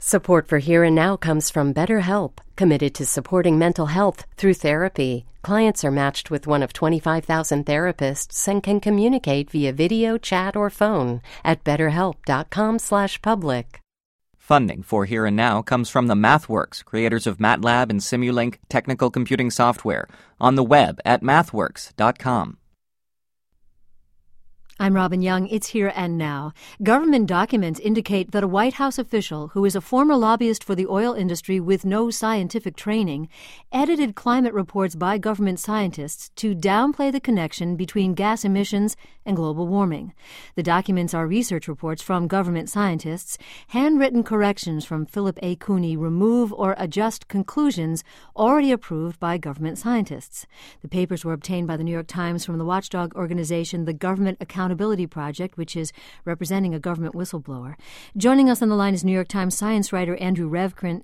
Support for Here and Now comes from BetterHelp, committed to supporting mental health through therapy. Clients are matched with one of 25,000 therapists and can communicate via video, chat, or phone at betterhelp.com/public. Funding for Here and Now comes from the MathWorks, creators of MATLAB and Simulink technical computing software, on the web at mathworks.com. I'm Robin Young. It's Here and Now. Government documents indicate that a White House official who is a former lobbyist for the oil industry with no scientific training edited climate reports by government scientists to downplay the connection between gas emissions and global warming. The documents are research reports from government scientists. Handwritten corrections from Philip A. Cooney remove or adjust conclusions already approved by government scientists. The papers were obtained by the New York Times from the watchdog organization The Government Accountability Project, which is representing a government whistleblower. Joining us on the line is New York Times science writer Andrew Revkin.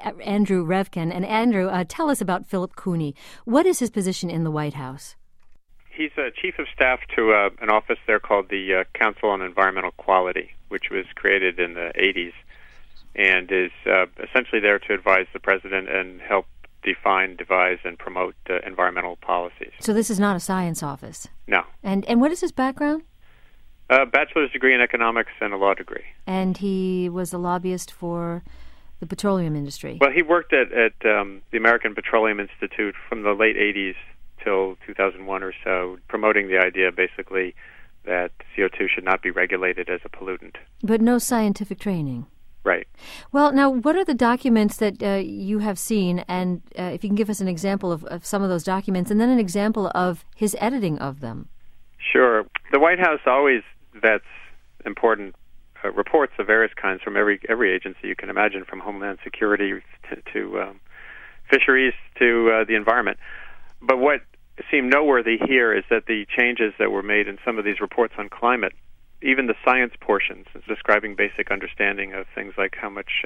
And Andrew, tell us about Philip Cooney. What is his position in the White House? He's a chief of staff to an office there called the Council on Environmental Quality, which was created in the 80s, and is essentially there to advise the president and help define, devise, and promote environmental policies. So this is not a science office? No. And what is his background? A bachelor's degree in economics and a law degree. And he was a lobbyist for the petroleum industry? Well, he worked at the American Petroleum Institute from the late 80s till 2001 or so, promoting the idea basically that CO2 should not be regulated as a pollutant. But no scientific training? Right. Well, now, what are the documents that you have seen, and if you can give us an example of some of those documents, and then an example of his editing of them? Sure. The White House always vets important reports of various kinds from every agency you can imagine, from Homeland Security to fisheries to the environment. But what seemed noteworthy here is that the changes that were made in some of these reports on climate, even the science portions, describing basic understanding of things like how much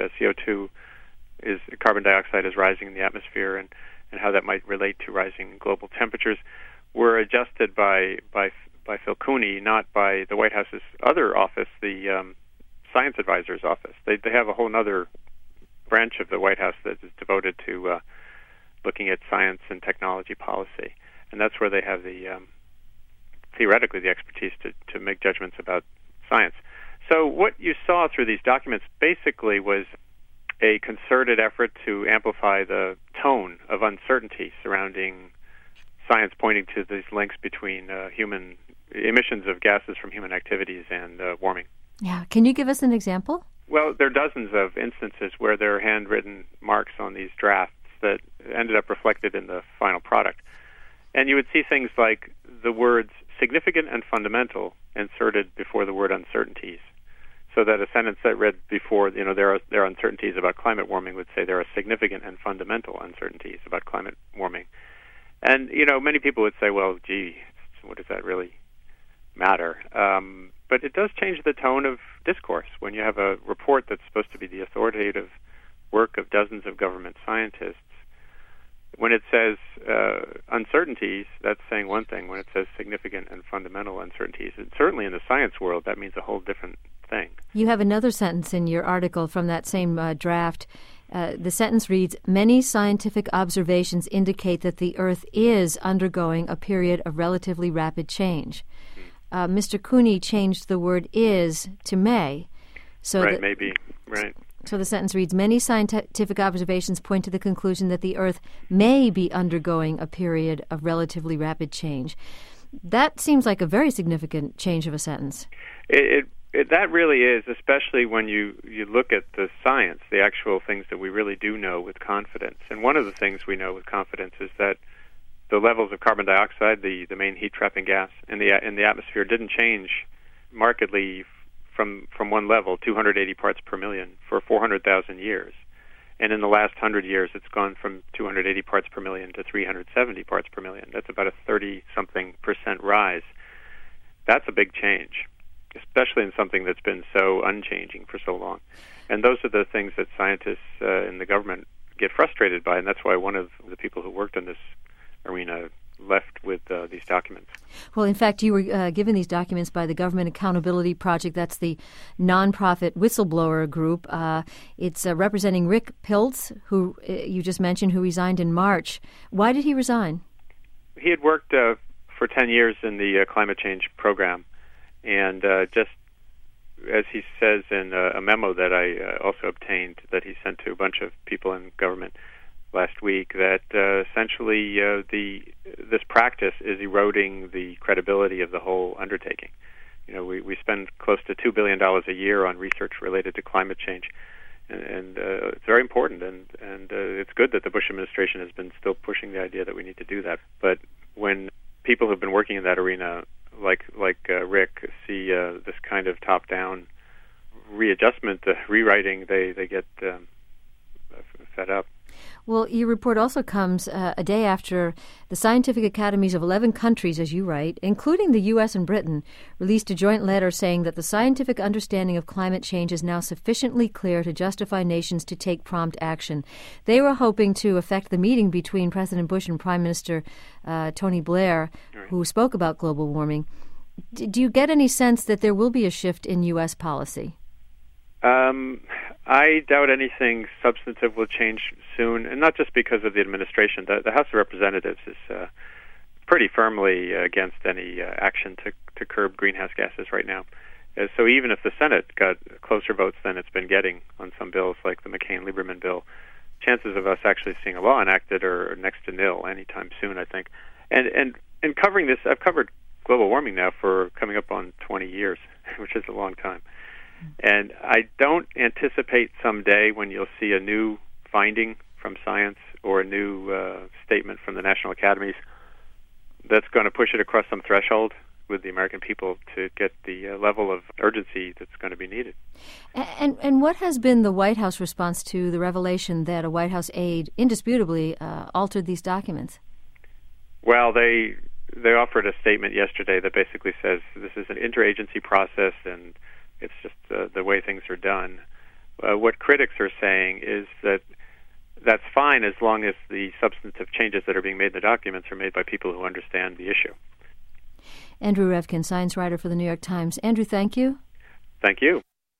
carbon dioxide is rising in the atmosphere and how that might relate to rising global temperatures, were adjusted by Phil Cooney, not by the White House's other office, the Science Advisor's Office. They have a whole other branch of the White House that is devoted to looking at science and technology policy, and that's where they have theoretically the expertise to make judgments about science. So what you saw through these documents basically was a concerted effort to amplify the tone of uncertainty surrounding science, pointing to these links between human emissions of gases from human activities and warming. Yeah. Can you give us an example? Well, there are dozens of instances where there are handwritten marks on these drafts that ended up reflected in the final product. And you would see things like the words significant and fundamental inserted before the word uncertainties, so that a sentence that read before, there are uncertainties about climate warming would say there are significant and fundamental uncertainties about climate warming. And, many people would say, well, gee, what does that really matter? But it does change the tone of discourse when you have a report that's supposed to be the authoritative work of dozens of government scientists. When it says uncertainties, that's saying one thing. When it says significant and fundamental uncertainties, and certainly in the science world, that means a whole different thing. You have another sentence in your article from that same draft. The sentence reads, many scientific observations indicate that the Earth is undergoing a period of relatively rapid change. Mr. Cooney changed the word is to may. So right, maybe, right. So the sentence reads, many scientific observations point to the conclusion that the Earth may be undergoing a period of relatively rapid change. That seems like a very significant change of a sentence. That really is, especially when you look at the science, the actual things that we really do know with confidence. And one of the things we know with confidence is that the levels of carbon dioxide, the main heat-trapping gas in the atmosphere, didn't change markedly from one level, 280 parts per million, for 400,000 years. And in the last 100 years, it's gone from 280 parts per million to 370 parts per million. That's about a 30-something% rise. That's a big change, especially in something that's been so unchanging for so long. And those are the things that scientists in the government get frustrated by, and that's why one of the people who worked in this arena left with these documents. Well, in fact, you were given these documents by the Government Accountability Project. That's the nonprofit whistleblower group. It's representing Rick Piltz, who you just mentioned, who resigned in March. Why did he resign? He had worked for 10 years in the climate change program, and just as he says in a memo that I also obtained that he sent to a bunch of people in government last week, that essentially this practice is eroding the credibility of the whole undertaking. We spend close to $2 billion a year on research related to climate change, and it's very important, and it's good that the Bush administration has been still pushing the idea that we need to do that. But when people who've been working in that arena, like Rick, see this kind of top-down readjustment, rewriting, they get fed up. Well, your report also comes a day after the scientific academies of 11 countries, as you write, including the U.S. and Britain, released a joint letter saying that the scientific understanding of climate change is now sufficiently clear to justify nations to take prompt action. They were hoping to affect the meeting between President Bush and Prime Minister Tony Blair, who spoke about global warming. Do you get any sense that there will be a shift in U.S. policy? I doubt anything substantive will change soon, and not just because of the administration. The House of Representatives is pretty firmly against any action to curb greenhouse gases right now. So even if the Senate got closer votes than it's been getting on some bills like the McCain-Lieberman bill, chances of us actually seeing a law enacted are next to nil anytime soon, I think. And covering this, I've covered global warming now for coming up on 20 years, which is a long time. And I don't anticipate someday when you'll see a new finding from science or a new statement from the national academies that's going to push it across some threshold with the American people to get the level of urgency that's going to be needed. And what has been the White House response to the revelation that a White House aide indisputably altered these documents? Well, they offered a statement yesterday that basically says this is an interagency process and it's just the way things are done. What critics are saying is that that's fine as long as the substantive changes that are being made in the documents are made by people who understand the issue. Andrew Revkin, science writer for the New York Times. Andrew, thank you. Thank you.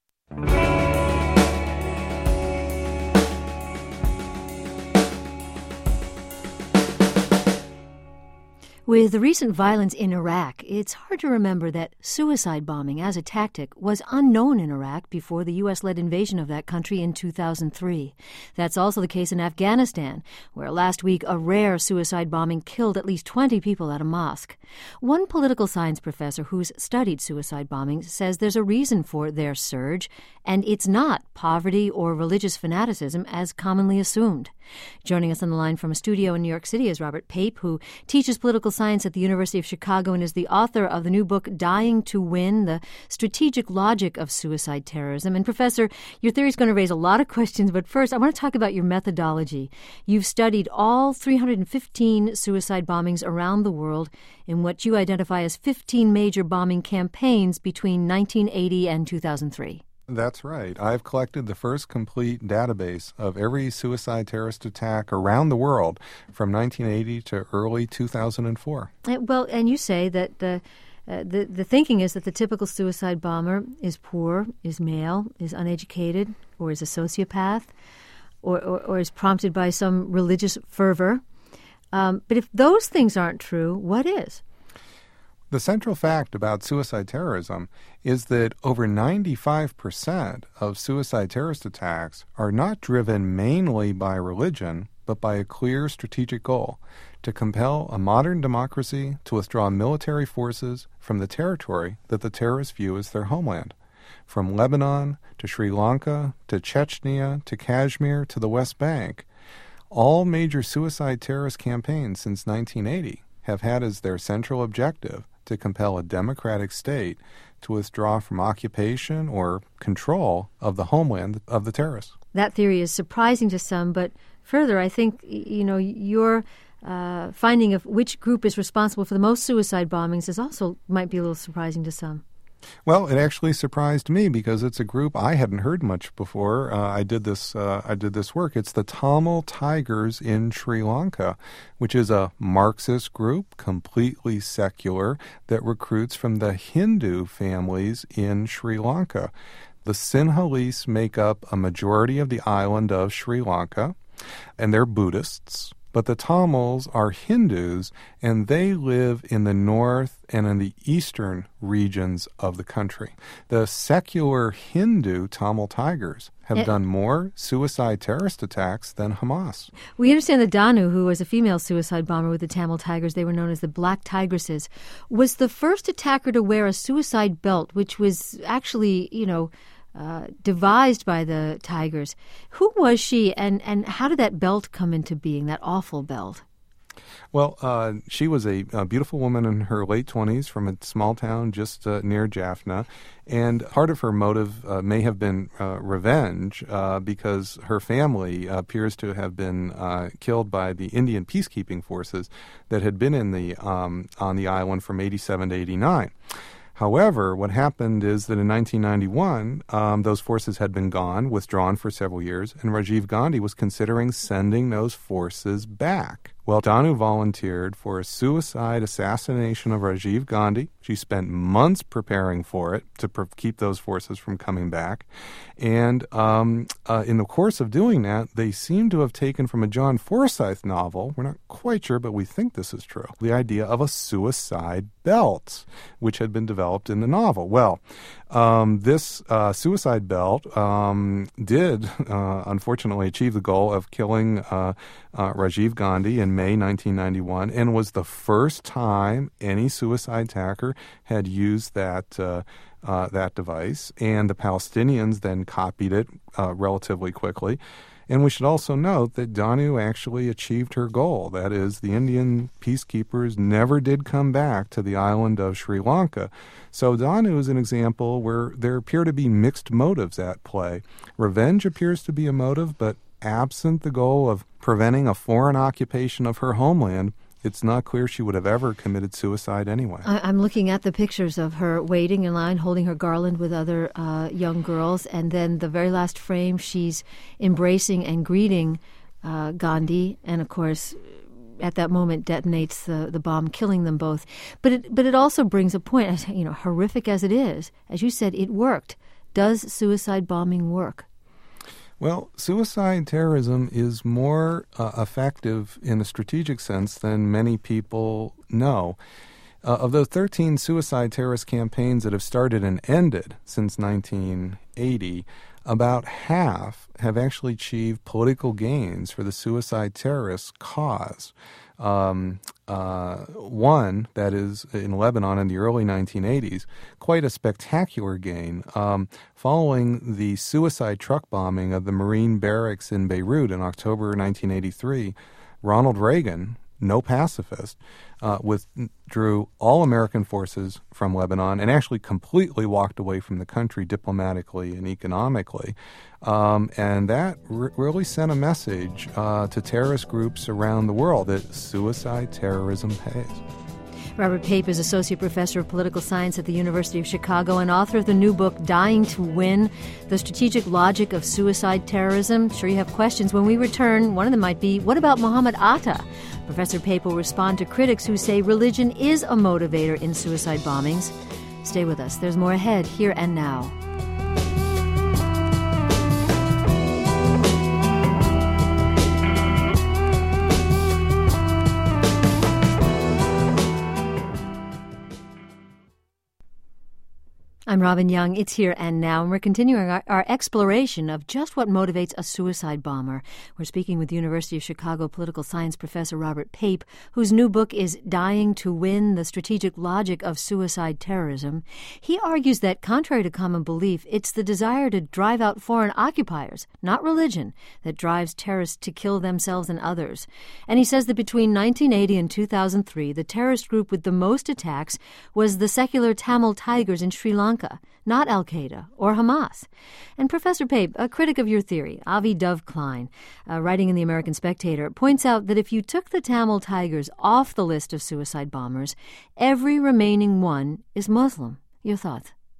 With the recent violence in Iraq, it's hard to remember that suicide bombing as a tactic was unknown in Iraq before the U.S.-led invasion of that country in 2003. That's also the case in Afghanistan, where last week a rare suicide bombing killed at least 20 people at a mosque. One political science professor who's studied suicide bombings says there's a reason for their surge, and it's not poverty or religious fanaticism as commonly assumed. Joining us on the line from a studio in New York City is Robert Pape, who teaches political science at the University of Chicago and is the author of the new book, Dying to Win, The Strategic Logic of Suicide Terrorism. And Professor, your theory is going to raise a lot of questions, but first I want to talk about your methodology. You've studied all 315 suicide bombings around the world in what you identify as 15 major bombing campaigns between 1980 and 2003. That's right. I've collected the first complete database of every suicide terrorist attack around the world from 1980 to early 2004. Well, and you say that the thinking is that the typical suicide bomber is poor, is male, is uneducated, or is a sociopath, or is prompted by some religious fervor. But if those things aren't true, what is? The central fact about suicide terrorism is that over 95% of suicide terrorist attacks are not driven mainly by religion, but by a clear strategic goal to compel a modern democracy to withdraw military forces from the territory that the terrorists view as their homeland. From Lebanon to Sri Lanka to Chechnya to Kashmir to the West Bank, all major suicide terrorist campaigns since 1980 have had as their central objective to compel a democratic state to withdraw from occupation or control of the homeland of the terrorists. That theory is surprising to some, but further, I think, your finding of which group is responsible for the most suicide bombings is also might be a little surprising to some. Well, it actually surprised me because it's a group I hadn't heard much before. I did this work. It's the Tamil Tigers in Sri Lanka, which is a Marxist group, completely secular, that recruits from the Hindu families in Sri Lanka. The Sinhalese make up a majority of the island of Sri Lanka, and they're Buddhists. But the Tamils are Hindus, and they live in the north and in the eastern regions of the country. The secular Hindu Tamil Tigers have done more suicide terrorist attacks than Hamas. We understand that Danu, who was a female suicide bomber with the Tamil Tigers, they were known as the Black Tigresses, was the first attacker to wear a suicide belt, which was actually, devised by the Tigers. Who was she, and how did that belt come into being, that awful belt? Well, she was a beautiful woman in her late 20s from a small town just near Jaffna, and part of her motive may have been revenge because her family appears to have been killed by the Indian peacekeeping forces that had been in the on the island from 87 to 89. However, what happened is that in 1991, those forces had been withdrawn for several years, and Rajiv Gandhi was considering sending those forces back. Well, Danu volunteered for a suicide assassination of Rajiv Gandhi. She spent months preparing for it to keep those forces from coming back. And in the course of doing that, they seem to have taken from a John Forsythe novel, we're not quite sure, but we think this is true, the idea of a suicide belt, which had been developed in the novel. Well, this suicide belt did, unfortunately, achieve the goal of killing Rajiv Gandhi in May 1991, and was the first time any suicide attacker had used that device. And the Palestinians then copied it relatively quickly. And we should also note that Danu actually achieved her goal. That is, the Indian peacekeepers never did come back to the island of Sri Lanka. So Danu is an example where there appear to be mixed motives at play. Revenge appears to be a motive, but absent the goal of preventing a foreign occupation of her homeland, it's not clear she would have ever committed suicide anyway. I'm looking at the pictures of her waiting in line, holding her garland with other young girls, and then the very last frame, she's embracing and greeting Gandhi, and of course, at that moment, detonates the bomb, killing them both. But it also brings a point, horrific as it is. As you said, it worked. Does suicide bombing work? Well, suicide terrorism is more effective in a strategic sense than many people know. Of those 13 suicide terrorist campaigns that have started and ended since 1980, about half have actually achieved political gains for the suicide terrorist cause. One, that is in Lebanon in the early 1980s, quite a spectacular gain. Following the suicide truck bombing of the Marine barracks in Beirut in October 1983, Ronald Reagan, no pacifist, withdrew all American forces from Lebanon and actually completely walked away from the country diplomatically and economically. And that really sent a message to terrorist groups around the world that suicide terrorism pays. Robert Pape is Associate Professor of Political Science at the University of Chicago and author of the new book, Dying to Win, The Strategic Logic of Suicide Terrorism. Sure you have questions. When we return, one of them might be, what about Muhammad Atta? Professor Pape will respond to critics who say religion is a motivator in suicide bombings. Stay with us. There's more ahead, here and now. I'm Robin Young. It's Here and Now, and we're continuing our exploration of just what motivates a suicide bomber. We're speaking with University of Chicago political science professor Robert Pape, whose new book is Dying to Win, The Strategic Logic of Suicide Terrorism. He argues that, contrary to common belief, it's the desire to drive out foreign occupiers, not religion, that drives terrorists to kill themselves and others. And he says that between 1980 and 2003, the terrorist group with the most attacks was the secular Tamil Tigers in Sri Lanka, not Al-Qaeda or Hamas. And Professor Pape, a critic of your theory, Avi Dov Klein, writing in the American Spectator, points out that if you took the Tamil Tigers off the list of suicide bombers, every remaining one is Muslim. Your thoughts?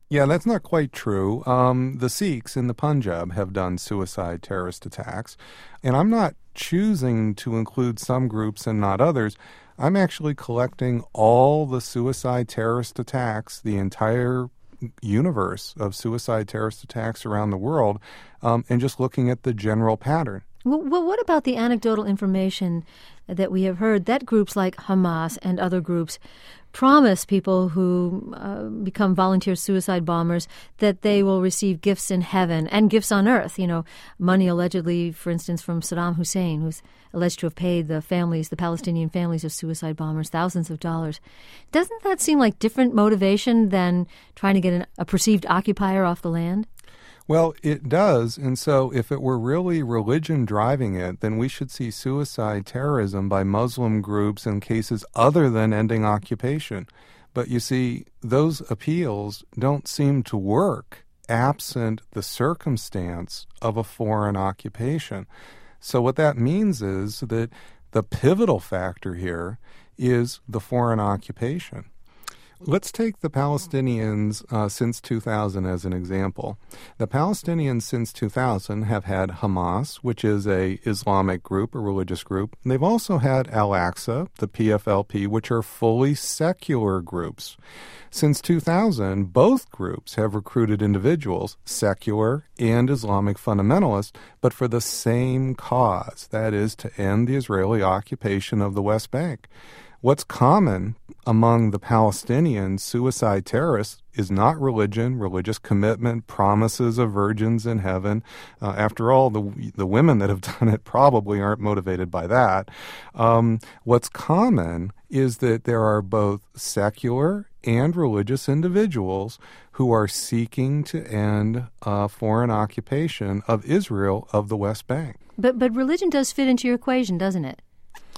Yeah, that's not quite true. The Sikhs in the Punjab have done suicide terrorist attacks, and I'm not choosing to include some groups and not others. I'm actually collecting all the suicide terrorist attacks, the entire universe of suicide terrorist attacks around the world, and just looking at the general pattern. Well, what about the anecdotal information that we have heard that groups like Hamas and other groups promise people who become volunteer suicide bombers that they will receive gifts in heaven and gifts on earth? You know, money allegedly, for instance, from Saddam Hussein, who's alleged to have paid the Palestinian families of suicide bombers, thousands of dollars. Doesn't that seem like different motivation than trying to get a perceived occupier off the land? Well, it does, and so if it were really religion driving it, then we should see suicide terrorism by Muslim groups in cases other than ending occupation. But you see, those appeals don't seem to work absent the circumstance of a foreign occupation. So what that means is that the pivotal factor here is the foreign occupation. Let's take the Palestinians since 2000 as an example. The Palestinians since 2000 have had Hamas, which is a Islamic group, a religious group. They've also had Al-Aqsa, the PFLP, which are fully secular groups. Since 2000, both groups have recruited individuals, secular and Islamic fundamentalists, but for the same cause, that is to end the Israeli occupation of the West Bank. What's common among the Palestinian suicide terrorists is not religion, religious commitment, promises of virgins in heaven. After all, the women that have done it probably aren't motivated by that. What's common is that there are both secular and religious individuals who are seeking to end foreign occupation of Israel of the West Bank. But religion does fit into your equation, doesn't it?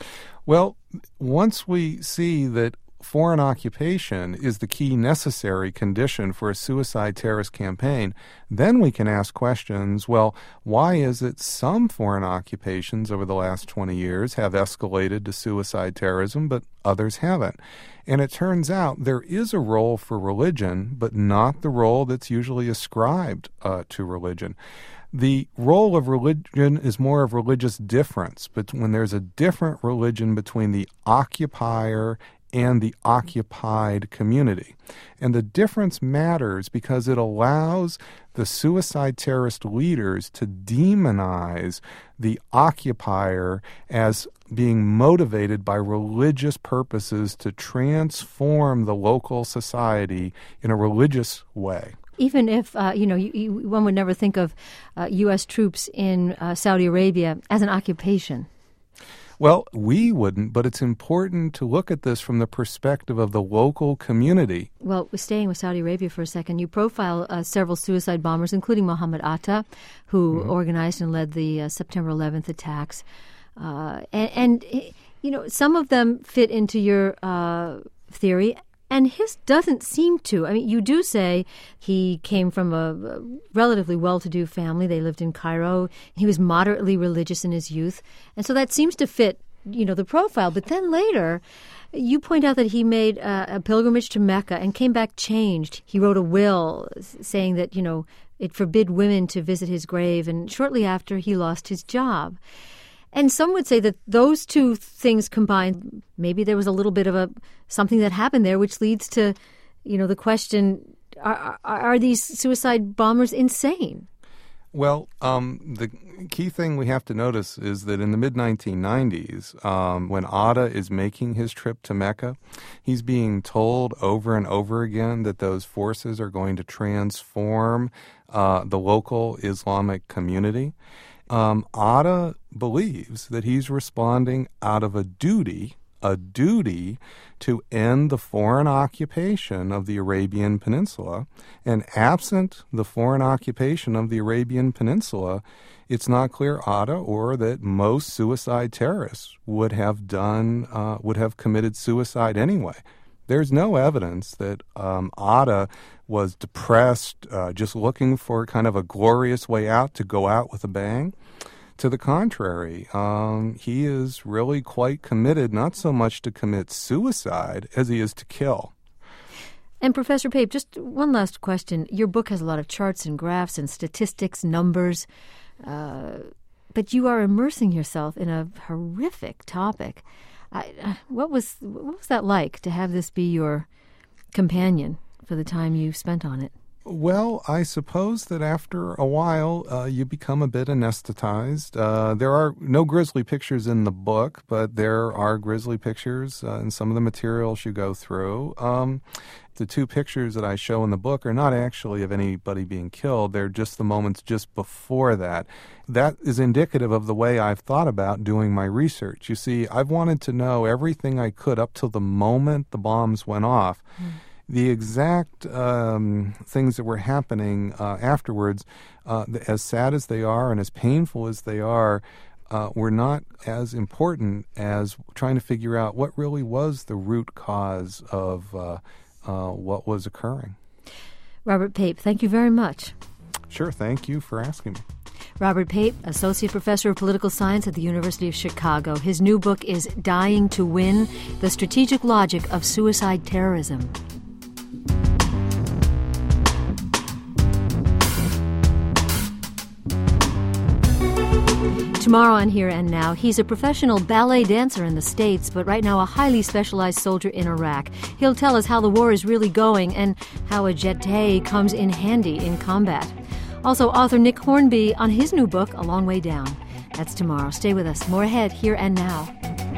Well, once we see that foreign occupation is the key necessary condition for a suicide terrorist campaign, then we can ask questions, well, why is it some foreign occupations over the last 20 years have escalated to suicide terrorism, but others haven't? And it turns out there is a role for religion, but not the role that's usually ascribed to religion. The role of religion is more of religious difference, but when there's a different religion between the occupier and the occupied community. And the difference matters because it allows the suicide terrorist leaders to demonize the occupier as being motivated by religious purposes to transform the local society in a religious way. Even if, one would never think of U.S. troops in Saudi Arabia as an occupation. Well, we wouldn't, but it's important to look at this from the perspective of the local community. Well, staying with Saudi Arabia for a second, you profile several suicide bombers, including Mohammed Atta, who organized and led the September 11th attacks. And some of them fit into your theory, and his doesn't seem to. I mean, you do say he came from a relatively well-to-do family. They lived in Cairo. He was moderately religious in his youth. And so that seems to fit, the profile. But then later, you point out that he made a pilgrimage to Mecca and came back changed. He wrote a will saying that, it forbid women to visit his grave. And shortly after, he lost his job. And some would say that those two things combined, maybe there was a little bit of something that happened there, which leads to, the question, are these suicide bombers insane? Well, the key thing we have to notice is that in the mid-1990s, when Atta is making his trip to Mecca, he's being told over and over again that those forces are going to transform the local Islamic community. Atta believes that he's responding out of a duty to end the foreign occupation of the Arabian Peninsula. And absent the foreign occupation of the Arabian Peninsula, it's not clear Atta or that most suicide terrorists would have committed suicide anyway. There's no evidence that Atta was depressed, just looking for kind of a glorious way out to go out with a bang. To the contrary, he is really quite committed not so much to commit suicide as he is to kill. And Professor Pape, just one last question. Your book has a lot of charts and graphs and statistics, numbers, but you are immersing yourself in a horrific topic. What was that like to have this be your companion for the time you spent on it? Well, I suppose that after a while, you become a bit anesthetized. There are no grisly pictures in the book, but there are grisly pictures in some of the materials you go through. The two pictures that I show in the book are not actually of anybody being killed. They're just the moments just before that. That is indicative of the way I've thought about doing my research. You see, I've wanted to know everything I could up till the moment the bombs went off. The exact things that were happening afterwards, as sad as they are and as painful as they are, were not as important as trying to figure out what really was the root cause of what was occurring. Robert Pape, thank you very much. Sure, thank you for asking me. Robert Pape, Associate Professor of Political Science at the University of Chicago. His new book is Dying to Win: The Strategic Logic of Suicide Terrorism. Tomorrow on Here and Now, he's a professional ballet dancer in the States, but right now a highly specialized soldier in Iraq. He'll tell us how the war is really going and how a jeté comes in handy in combat. Also, author Nick Hornby on his new book, A Long Way Down. That's tomorrow. Stay with us. More ahead, Here and Now.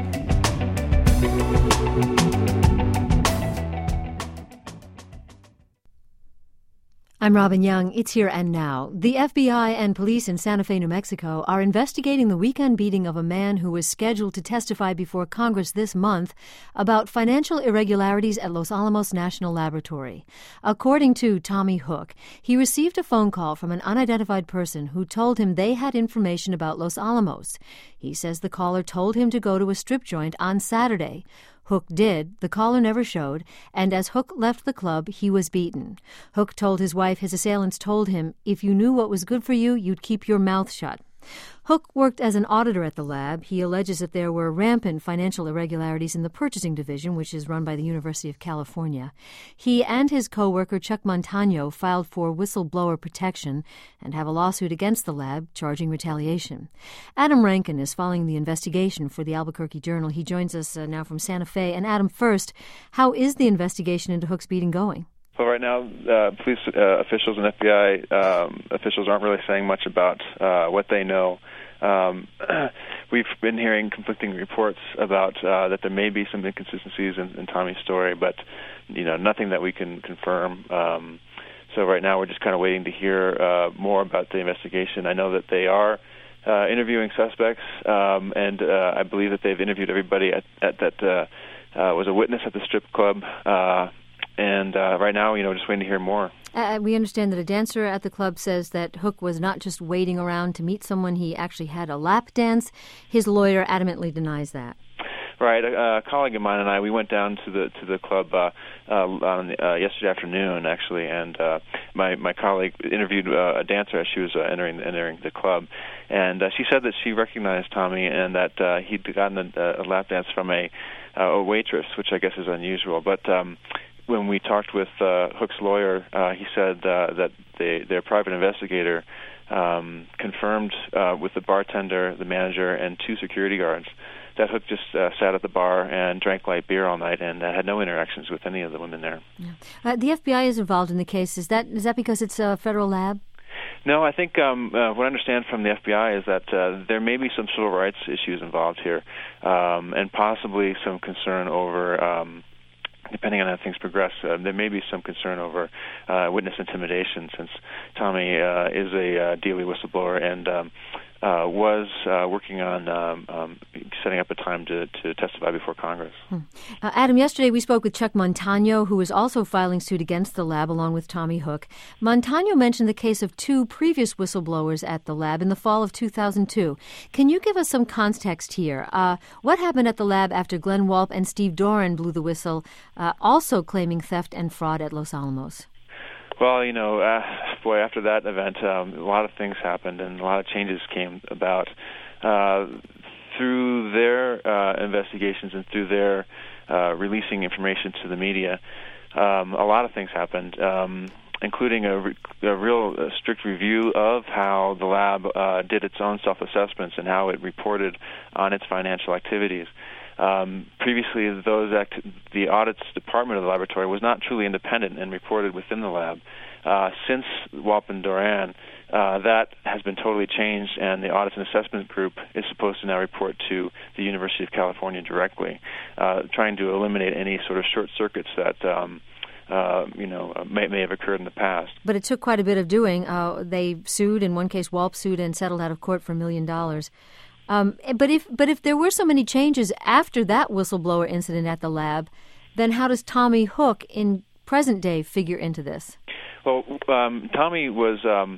I'm Robin Young. It's Here and Now. The FBI and police in Santa Fe, New Mexico, are investigating the weekend beating of a man who was scheduled to testify before Congress this month about financial irregularities at Los Alamos National Laboratory. According to Tommy Hook, he received a phone call from an unidentified person who told him they had information about Los Alamos. He says the caller told him to go to a strip joint on Saturday. Hook did. The caller never showed, and as Hook left the club, he was beaten. Hook told his wife his assailants told him, if you knew what was good for you, you'd keep your mouth shut. Hook worked as an auditor at the lab. He alleges that there were rampant financial irregularities in the purchasing division, which is run by the University of California. He and his co-worker Chuck Montano filed for whistleblower protection and have a lawsuit against the lab charging retaliation. Adam Rankin is following the investigation for the Albuquerque Journal. He joins us now from Santa Fe. And Adam, first, how is the investigation into Hook's beating going? Well, right now, police officials and FBI officials aren't really saying much about what they know. We've been hearing conflicting reports about that there may be some inconsistencies in Tommy's story, but nothing that we can confirm. So right now, we're just kind of waiting to hear more about the investigation. I know that they are interviewing suspects, and I believe that they've interviewed everybody that was a witness at the strip club. And right now, just waiting to hear more. We understand that a dancer at the club says that Hook was not just waiting around to meet someone. He actually had a lap dance. His lawyer adamantly denies that. Right. A colleague of mine and I, we went down to the club on yesterday afternoon, actually, and my colleague interviewed a dancer as she was entering the club, and she said that she recognized Tommy and that he'd gotten a lap dance from a waitress, which I guess is unusual, but. When we talked with Hook's lawyer, he said that their private investigator confirmed with the bartender, the manager, and 2 security guards that Hook just sat at the bar and drank light beer all night and had no interactions with any of the women there. Yeah. The FBI is involved in the case. Is that because it's a federal lab? No, I think what I understand from the FBI is that there may be some civil rights issues involved here, and possibly some concern over. Depending on how things progress, there may be some concern over witness intimidation, since Tommy is a DOE whistleblower and was working on setting up a time to testify before Congress. Adam, yesterday we spoke with Chuck Montano, who is also filing suit against the lab along with Tommy Hook. Montano mentioned the case of 2 previous whistleblowers at the lab in the fall of 2002. Can you give us some context here? What happened at the lab after Glenn Walp and Steve Doran blew the whistle, also claiming theft and fraud at Los Alamos? Well, after that event, a lot of things happened and a lot of changes came about. Through their investigations and through their releasing information to the media, a lot of things happened, including a real strict review of how the lab did its own self-assessments and how it reported on its financial activities. Previously, the audits department of the laboratory was not truly independent and reported within the lab. Since Walpin-Doran, that has been totally changed, and the Audits and Assessment Group is supposed to now report to the University of California directly, trying to eliminate any sort of short circuits that may have occurred in the past. But it took quite a bit of doing. They sued. In one case, Walp sued and settled out of court for $1 million. But if there were so many changes after that whistleblower incident at the lab, then how does Tommy Hook in present day figure into this? Well, Tommy was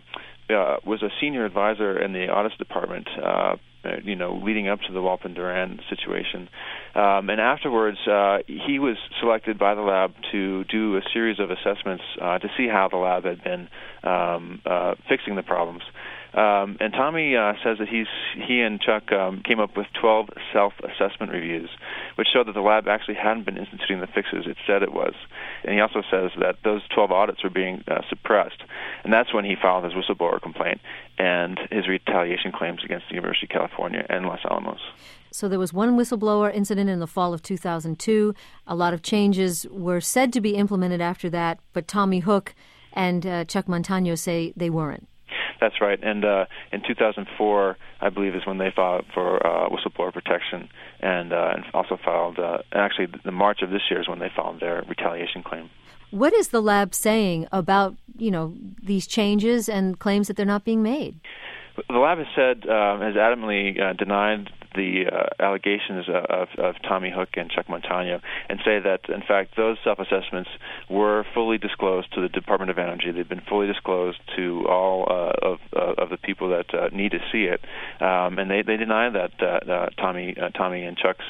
a senior advisor in the audits department, leading up to the Walpin-Doran situation. And afterwards, he was selected by the lab to do a series of assessments to see how the lab had been fixing the problems. And Tommy says that he and Chuck came up with 12 self-assessment reviews, which showed that the lab actually hadn't been instituting the fixes it said it was. And he also says that those 12 audits were being suppressed. And that's when he filed his whistleblower complaint and his retaliation claims against the University of California and Los Alamos. So there was one whistleblower incident in the fall of 2002. A lot of changes were said to be implemented after that, but Tommy Hook and Chuck Montano say they weren't. That's right. And in 2004, I believe, is when they filed for whistleblower protection, and also filed. Actually, the March of this year is when they filed their retaliation claim. What is the lab saying about these changes and claims that they're not being made? The lab has said, has adamantly denied the allegations of Tommy Hook and Chuck Montano, and say that, in fact, those self-assessments were fully disclosed to the Department of Energy. They've been fully disclosed to all of the people that need to see it, and they deny that Tommy and Chuck's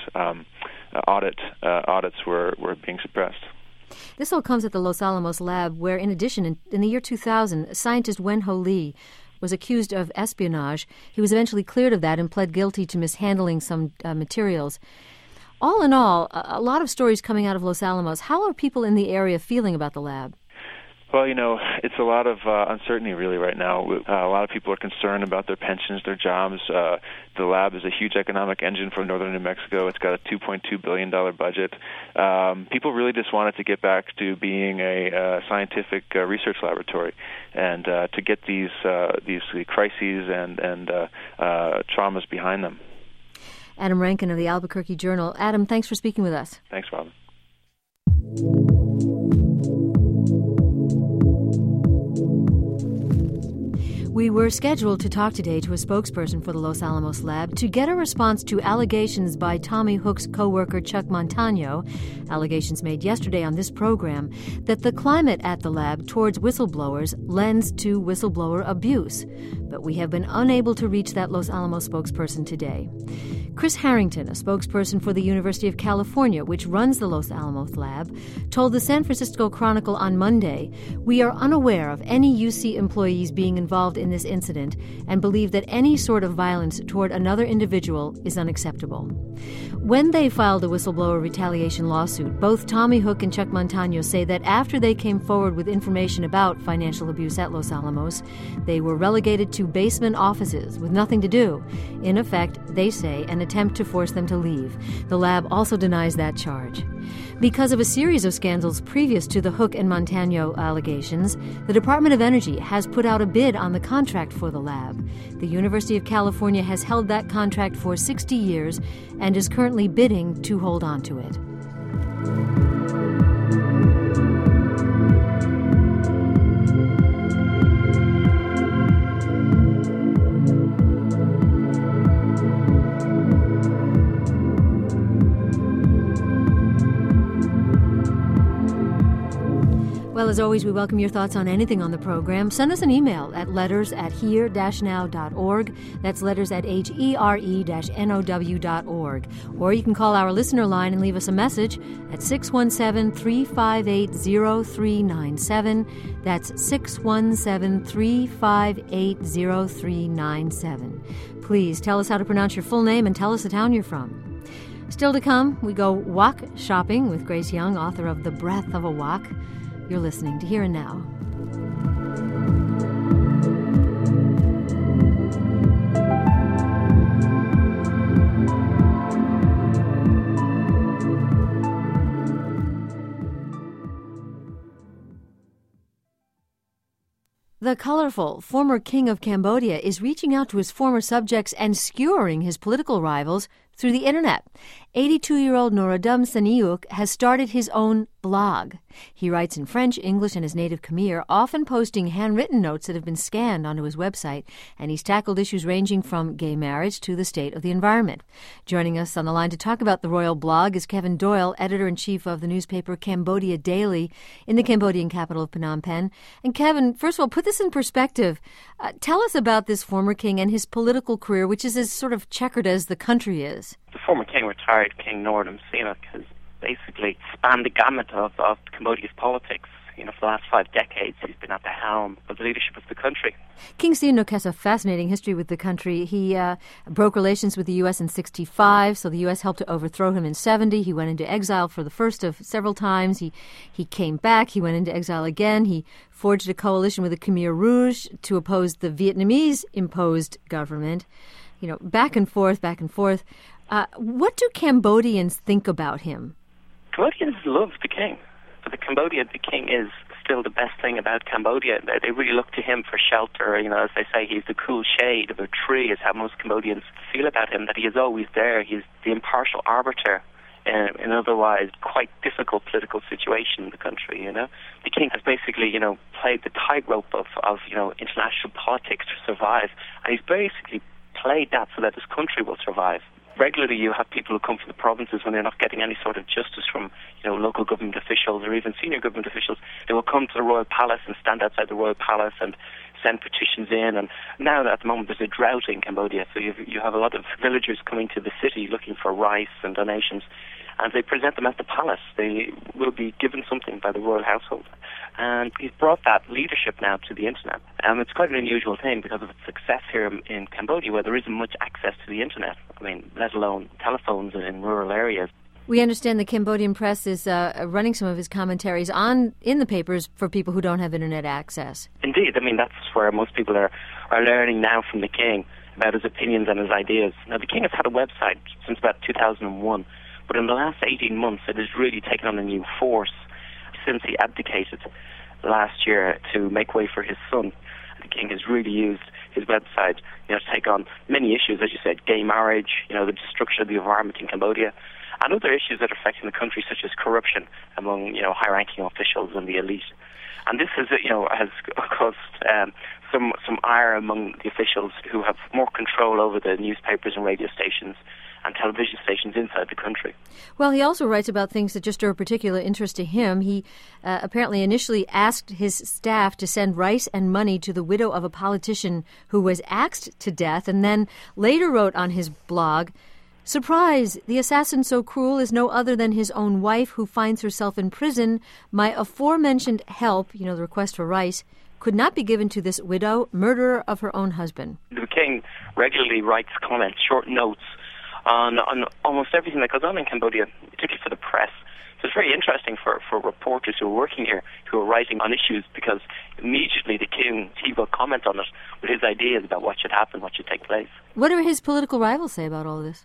audits were being suppressed. This all comes at the Los Alamos lab, where, in addition, in the year 2000, scientist Wen-Ho Lee was accused of espionage. He was eventually cleared of that and pled guilty to mishandling some materials. All in all, a lot of stories coming out of Los Alamos. How are people in the area feeling about the lab? Well, it's a lot of uncertainty really right now. A lot of people are concerned about their pensions, their jobs. The lab is a huge economic engine for northern New Mexico. It's got a $2.2 billion budget. People really just want it to get back to being a scientific research laboratory, and to get these crises and traumas behind them. Adam Rankin of the Albuquerque Journal. Adam, thanks for speaking with us. Thanks, Robin. We were scheduled to talk today to a spokesperson for the Los Alamos lab to get a response to allegations by Tommy Hook's co-worker Chuck Montano, allegations made yesterday on this program, that the climate at the lab towards whistleblowers lends to whistleblower abuse. But we have been unable to reach that Los Alamos spokesperson today. Chris Harrington, a spokesperson for the University of California, which runs the Los Alamos lab, told the San Francisco Chronicle on Monday, "We are unaware of any UC employees being involved in this incident and believe that any sort of violence toward another individual is unacceptable." When they filed a whistleblower retaliation lawsuit, both Tommy Hook and Chuck Montano say that after they came forward with information about financial abuse at Los Alamos, they were relegated to basement offices with nothing to do. In effect, they say, an attempt to force them to leave. The lab also denies that charge. Because of a series of scandals previous to the Hook and Montano allegations, the Department of Energy has put out a bid on the contract for the lab. The University of California has held that contract for 60 years and is currently bidding to hold on to it. Well, as always, we welcome your thoughts on anything on the program. Send us an email at letters@here-now.org. That's letters at HERE-NOW.org. Or you can call our listener line and leave us a message at 617-358-0397. That's 617-358-0397. Please tell us how to pronounce your full name and tell us the town you're from. Still to come, we go wok shopping with Grace Young, author of The Breath of a Wok. You're listening to Here and Now. The colorful former king of Cambodia is reaching out to his former subjects and skewering his political rivals through the internet. 82-year-old Norodom Sihanouk has started his own blog. He writes in French, English, and his native Khmer, often posting handwritten notes that have been scanned onto his website, and he's tackled issues ranging from gay marriage to the state of the environment. Joining us on the line to talk about the royal blog is Kevin Doyle, editor-in-chief of the newspaper Cambodia Daily in the Cambodian capital of Phnom Penh. And Kevin, first of all, put this in perspective. Tell us about this former king and his political career, which is as sort of checkered as the country is. The former king, retired King Norodom Sihanouk, has basically spanned the gamut of Cambodia's politics. For the last 5 decades, he's been at the helm of the leadership of the country. King Sihanouk has a fascinating history with the country. He broke relations with the U.S. in 1965, so the U.S. helped to overthrow him in 1970. He went into exile for the first of several times. He came back. He went into exile again. He forged a coalition with the Khmer Rouge to oppose the Vietnamese-imposed government. Back and forth, back and forth. What do Cambodians think about him? Cambodians love the king. For Cambodia, the king is still the best thing about Cambodia. They really look to him for shelter. As they say, he's the cool shade of a tree, is how most Cambodians feel about him, that he is always there. He's the impartial arbiter in an otherwise quite difficult political situation in the country, The king has basically, played the tightrope of international politics to survive, and he's basically played that so that his country will survive. Regularly, you have people who come from the provinces when they're not getting any sort of justice from, local government officials or even senior government officials. They will come to the royal palace and stand outside the royal palace and send petitions in. And now, at the moment, there's a drought in Cambodia, so you have a lot of villagers coming to the city looking for rice and donations, and they present them at the palace. They will be given something by the royal household. And he's brought that leadership now to the internet. It's quite an unusual thing because of its success here in Cambodia, where there isn't much access to the internet. Let alone telephones in rural areas. We understand the Cambodian press is running some of his commentaries in the papers for people who don't have internet access. Indeed. That's where most people are learning now from the king about his opinions and his ideas. Now, the king has had a website since about 2001, but in the last 18 months it has really taken on a new force since he abdicated last year to make way for his son. The king has really used his website to take on many issues, as you said, gay marriage, the destruction of the environment in Cambodia, and other issues that are affecting the country, such as corruption among high-ranking officials and the elite. And this has caused some ire among the officials who have more control over the newspapers and radio stations and television stations inside the country. Well, he also writes about things that just are of particular interest to him. He apparently initially asked his staff to send rice and money to the widow of a politician who was axed to death, and then later wrote on his blog, "Surprise! The assassin so cruel is no other than his own wife, who finds herself in prison. My aforementioned help," the request for rice, "could not be given to this widow, murderer of her own husband." The king regularly writes comments, short notes, on almost everything that goes on in Cambodia, particularly for the press. So it's very interesting for reporters who are working here, who are writing on issues, because immediately the king, he will comment on it with his ideas about what should happen, what should take place. What do his political rivals say about all of this?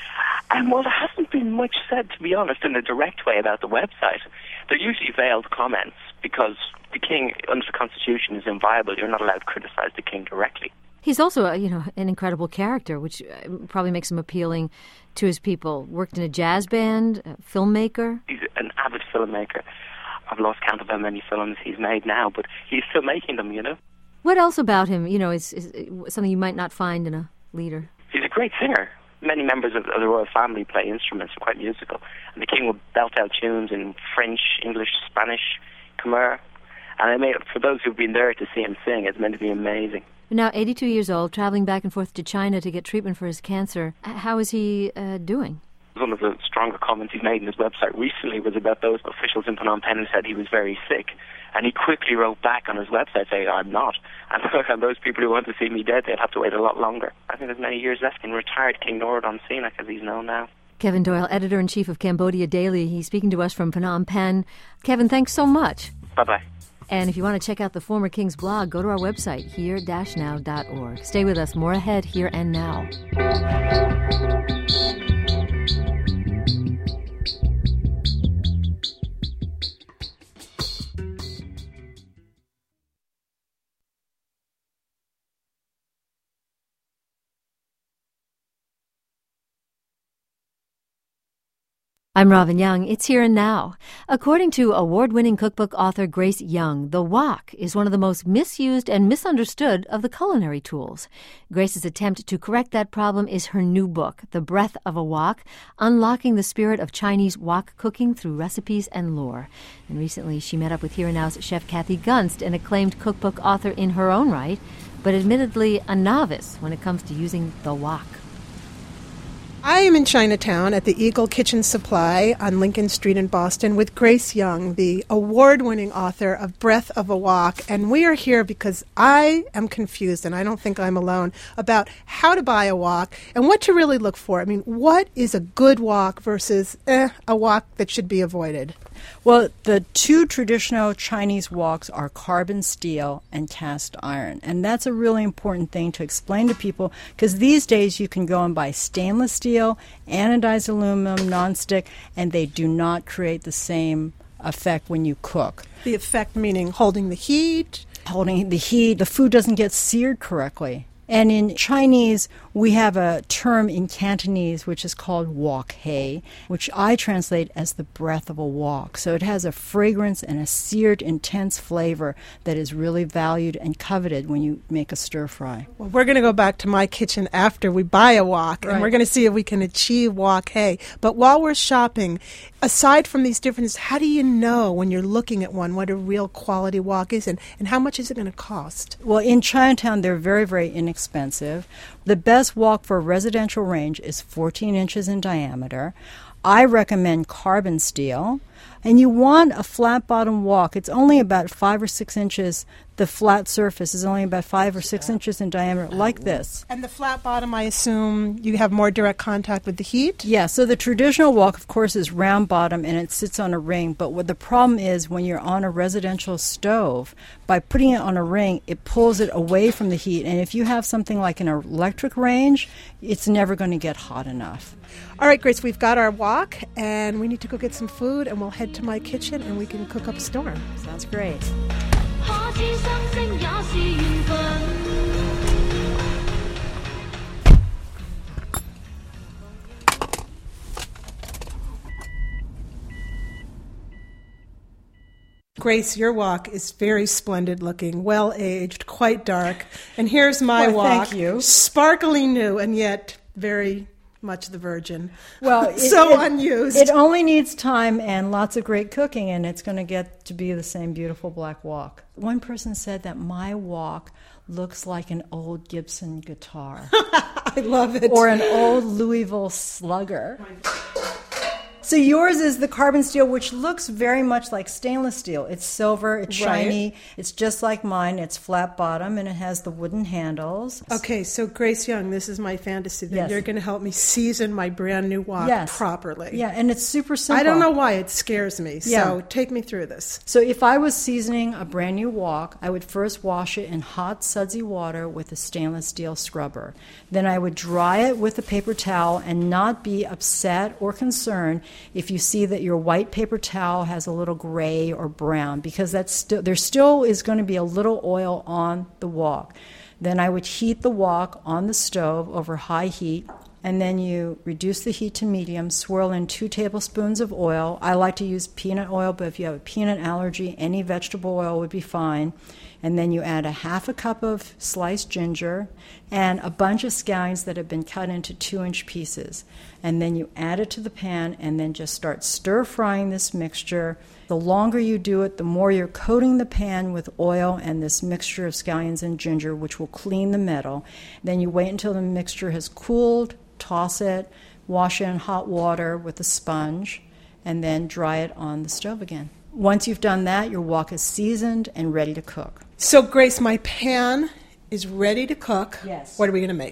Well, there hasn't been much said, to be honest, in a direct way about the website. They're usually veiled comments, because the king, under the Constitution, is inviolable. You're not allowed to criticize the king directly. He's also, an incredible character, which probably makes him appealing to his people. Worked in a jazz band, a filmmaker. He's an avid filmmaker. I've lost count of how many films he's made now, but he's still making them, What else about him, is something you might not find in a leader? He's a great singer. Many members of the royal family play instruments, are quite musical. And the king will belt out tunes in French, English, Spanish, Khmer. And for those who've been there to see him sing, it's meant to be amazing. Now, 82 years old, traveling back and forth to China to get treatment for his cancer. How is he doing? One of the stronger comments he's made in his website recently was about those officials in Phnom Penh who said he was very sick. And he quickly wrote back on his website saying, "I'm not." And those people who want to see me dead, they'll have to wait a lot longer. I think there's many years left in retired King Norodom Sihanouk, as he's known now. Kevin Doyle, editor-in-chief of Cambodia Daily. He's speaking to us from Phnom Penh. Kevin, thanks so much. Bye-bye. And if you want to check out the Former King's blog, go to our website, here-now.org. Stay with us. More ahead, Here and Now. I'm Robin Young. It's Here and Now. According to award-winning cookbook author Grace Young, the wok is one of the most misused and misunderstood of the culinary tools. Grace's attempt to correct that problem is her new book, The Breath of a Wok, Unlocking the Spirit of Chinese Wok Cooking Through Recipes and Lore. And recently she met up with Here and Now's chef Kathy Gunst, an acclaimed cookbook author in her own right, but admittedly a novice when it comes to using the wok. I am in Chinatown at the Eagle Kitchen Supply on Lincoln Street in Boston with Grace Young, the award-winning author of Breath of a Wok, and we are here because I am confused, and I don't think I'm alone, about how to buy a wok and what to really look for. I mean, what is a good wok versus a wok that should be avoided? Well, the two traditional Chinese woks are carbon steel and cast iron. And that's a really important thing to explain to people because these days you can go and buy stainless steel, anodized aluminum, nonstick, and they do not create the same effect when you cook. The effect meaning holding the heat? Holding the heat. The food doesn't get seared correctly. And in Chinese, we have a term in Cantonese which is called wok hei, which I translate as the breath of a wok. So it has a fragrance and a seared, intense flavor that is really valued and coveted when you make a stir fry. Well, we're going to go back to my kitchen after we buy a wok, and we're going to see if we can achieve wok hei. But while we're shopping, aside from these differences, how do you know when you're looking at one what a real quality wok is, and how much is it going to cost? Well, in Chinatown, they're very, very inexpensive. The best wok for a residential range is 14 inches in diameter. I recommend carbon steel. And you want a flat bottom wok. It's only about 5 or 6 inches. The flat surface is only about 5 or 6 inches in diameter, like this. And the flat bottom, I assume you have more direct contact with the heat? Yeah, so the traditional wok, of course, is round bottom and it sits on a ring. But what the problem is when you're on a residential stove, by putting it on a ring, it pulls it away from the heat. And if you have something like an electric range, it's never going to get hot enough. All right, Grace, we've got our wok, and we need to go get some food, and we'll head to my kitchen, and we can cook up a storm. Sounds great. Grace, your wok is very splendid looking, well-aged, quite dark. And here's my wok. Thank you. Sparkly new, and yet very much the virgin. Well, unused. It only needs time and lots of great cooking, and it's going to get to be the same beautiful black wok. One person said that my wok looks like an old Gibson guitar. I love it. Or an old Louisville Slugger. So yours is the carbon steel, which looks very much like stainless steel. It's silver, it's shiny, it's just like mine. It's flat bottom, and it has the wooden handles. Okay, so Grace Young, this is my fantasy that you're going to help me season my brand new wok properly. Yeah, and it's super simple. I don't know why it scares me, so take me through this. So if I was seasoning a brand new wok, I would first wash it in hot, sudsy water with a stainless steel scrubber. Then I would dry it with a paper towel and not be upset or concerned if you see that your white paper towel has a little gray or brown, because there still is going to be a little oil on the wok. Then I would heat the wok on the stove over high heat, and then you reduce the heat to medium, swirl in 2 tablespoons of oil. I like to use peanut oil, but if you have a peanut allergy, any vegetable oil would be fine. And then you add a half a cup of sliced ginger and a bunch of scallions that have been cut into 2-inch pieces. And then you add it to the pan and then just start stir-frying this mixture. The longer you do it, the more you're coating the pan with oil and this mixture of scallions and ginger, which will clean the metal. Then you wait until the mixture has cooled, toss it, wash it in hot water with a sponge, and then dry it on the stove again. Once you've done that, your wok is seasoned and ready to cook. So, Grace, my pan is ready to cook. Yes. What are we going to make?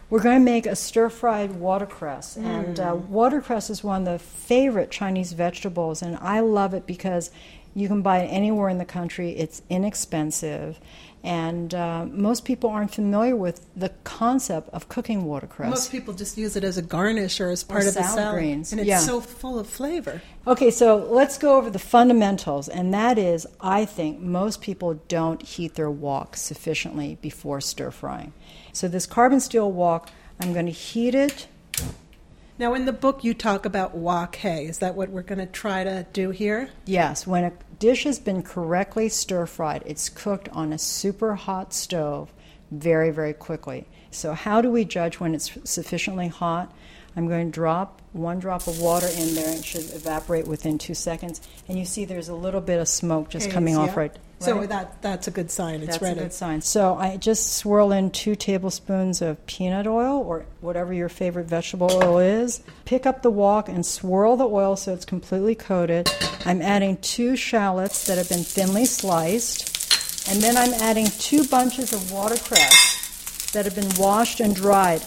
We're going to make a stir-fried watercress. And watercress is one of the favorite Chinese vegetables, and I love it because you can buy it anywhere in the country. It's inexpensive. And most people aren't familiar with the concept of cooking watercress. Most people just use it as a garnish or as part of the salad. Greens. And it's so full of flavor. Okay, so let's go over the fundamentals. And that is, I think most people don't heat their wok sufficiently before stir-frying. So this carbon steel wok, I'm going to heat it. Now, in the book, you talk about wok hay. Is that what we're going to try to do here? Yes. When a dish has been correctly stir-fried, it's cooked on a super hot stove very, very quickly. So how do we judge when it's sufficiently hot? I'm going to drop 1 drop of water in there, and it should evaporate within 2 seconds. And you see there's a little bit of smoke just coming off right. So that's a good sign. It's ready. That's a good sign. So I just swirl in 2 tablespoons of peanut oil or whatever your favorite vegetable oil is. Pick up the wok and swirl the oil so it's completely coated. I'm adding 2 shallots that have been thinly sliced. And then I'm adding 2 bunches of watercress that have been washed and dried.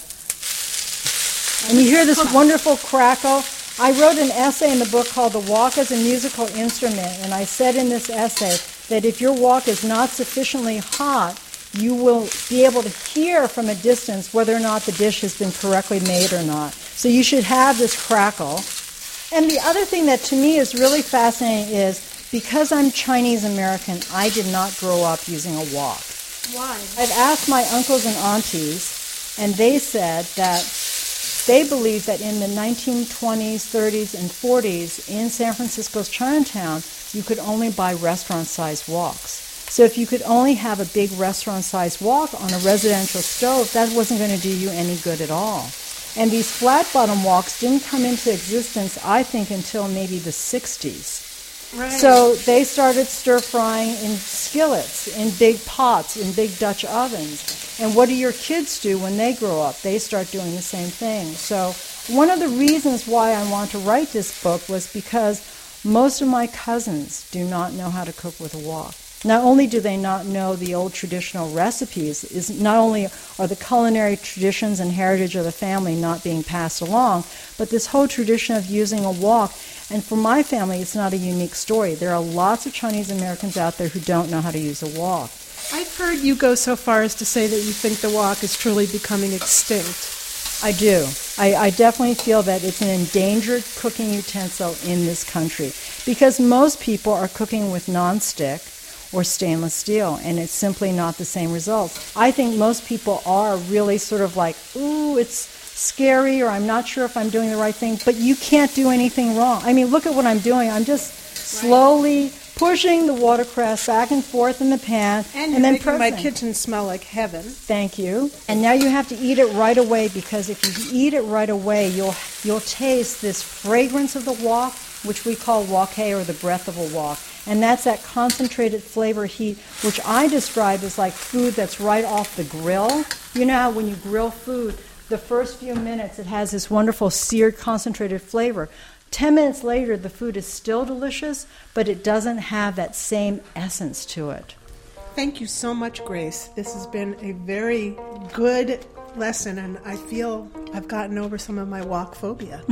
And you hear this wonderful crackle. I wrote an essay in the book called The Wok as a Musical Instrument, and I said in this essay that if your wok is not sufficiently hot, you will be able to hear from a distance whether or not the dish has been correctly made or not. So you should have this crackle. And the other thing that to me is really fascinating is, because I'm Chinese American, I did not grow up using a wok. Why? I've asked my uncles and aunties, and they said that they believed that in the 1920s, 30s, and 40s in San Francisco's Chinatown, you could only buy restaurant-sized woks. So if you could only have a big restaurant-sized wok on a residential stove, that wasn't going to do you any good at all. And these flat-bottom woks didn't come into existence, I think, until maybe the 60s. Right. So they started stir-frying in skillets, in big pots, in big Dutch ovens. And what do your kids do when they grow up? They start doing the same thing. So one of the reasons why I want to write this book was because most of my cousins do not know how to cook with a wok. Not only do they not know the old traditional recipes, not only are the culinary traditions and heritage of the family not being passed along, but this whole tradition of using a wok. And for my family, it's not a unique story. There are lots of Chinese Americans out there who don't know how to use a wok. I've heard you go so far as to say that you think the wok is truly becoming extinct. I do. I definitely feel that it's an endangered cooking utensil in this country because most people are cooking with nonstick or stainless steel, and it's simply not the same results. I think most people are really sort of like, ooh, it's scary, or I'm not sure if I'm doing the right thing, but you can't do anything wrong. I mean, look at what I'm doing. I'm just slowly pushing the watercress back and forth in the pan, and then making my kitchen smell like heaven. Thank you. And now you have to eat it right away, because if you eat it right away, you'll taste this fragrance of the wok, which we call wok hay, or the breath of a wok. And that's that concentrated flavor heat, which I describe as like food that's right off the grill. You know how when you grill food, the first few minutes it has this wonderful seared concentrated flavor. 10 minutes later, the food is still delicious, but it doesn't have that same essence to it. Thank you so much, Grace. This has been a very good lesson, and I feel I've gotten over some of my wok phobia.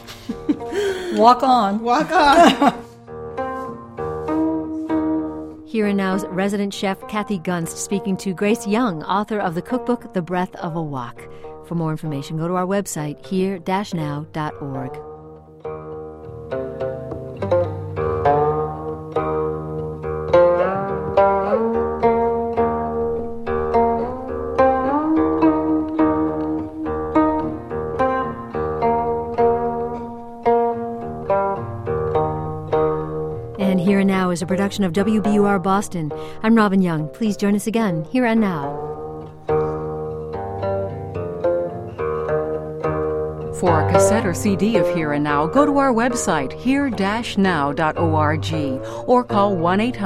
Walk on. Walk on. Here and Now's resident chef Kathy Gunst speaking to Grace Young, author of the cookbook The Breath of a Wok. For more information, go to our website, here-now.org. And Here and Now is a production of WBUR Boston. I'm Robin Young. Please join us again, Here and Now. For a cassette or CD of Here and Now, go to our website, here-now.org, or call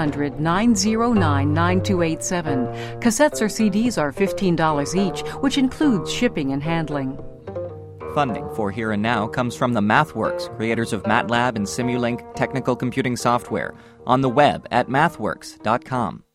1-800-909-9287. Cassettes or CDs are $15 each, which includes shipping and handling. Funding for Here and Now comes from the MathWorks, creators of MATLAB and Simulink technical computing software, on the web at mathworks.com.